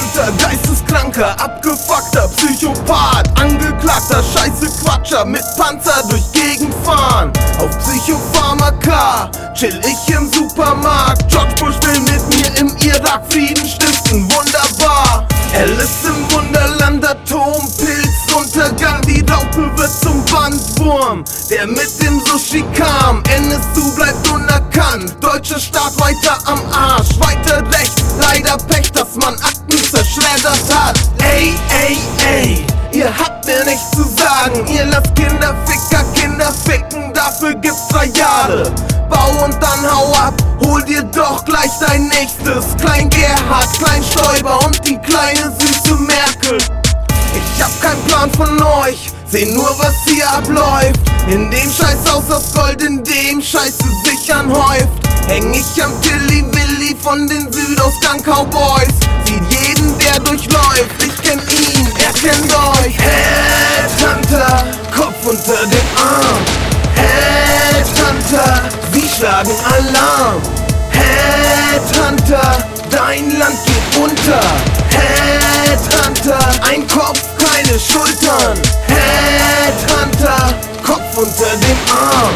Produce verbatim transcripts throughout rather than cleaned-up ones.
Headhunter, geisteskranker, abgefuckter Psychopath, Angeklagter, scheiße Quatscher, mit Panzer durch Gegend fahren. Auf Psychopharmaka chill ich im Supermarkt. George Bush will mit mir im Irak Frieden stiften, wunderbar. Alice im Wunderland, Atompilzuntergang, die Raupe wird zum Bandwurm, der mit dem Sushi kam. N S U bleibt unerkannt, deutscher Staat weiter am Arsch, weiter rechts, leider Pech, dass man Akten zerschreddert hat. Ey, ey, ey, ihr habt mir nichts zu sagen, ihr lasst Kinderficker Kinder ficken, dafür gibt's drei Jahre. Bau und dann hau ab, hol dir doch gleich dein nächstes. Klein Gerhard, Klein Stoiber und die kleine süße Merkel. Ich hab keinen Plan von euch, seh nur was hier abläuft. In dem Scheißhaus aus Gold, in dem Scheiße sich anhäuft, häng ich am Tilly Willy von den Südausgang Cowboys. Sieht jeden, der durchläuft, ich kenn ihn, er kennt euch. Headhunter, Kopf unter dem Arm. Headhunter, sie schlagen Alarm. Headhunter, dein Land geht unter. Headhunter, ein Kopf, keine Schultern. Headhunter, Kopf unter dem Arm.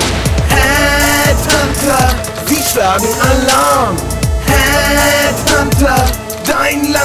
Headhunter, sie schlagen Alarm. Headhunter, dein Land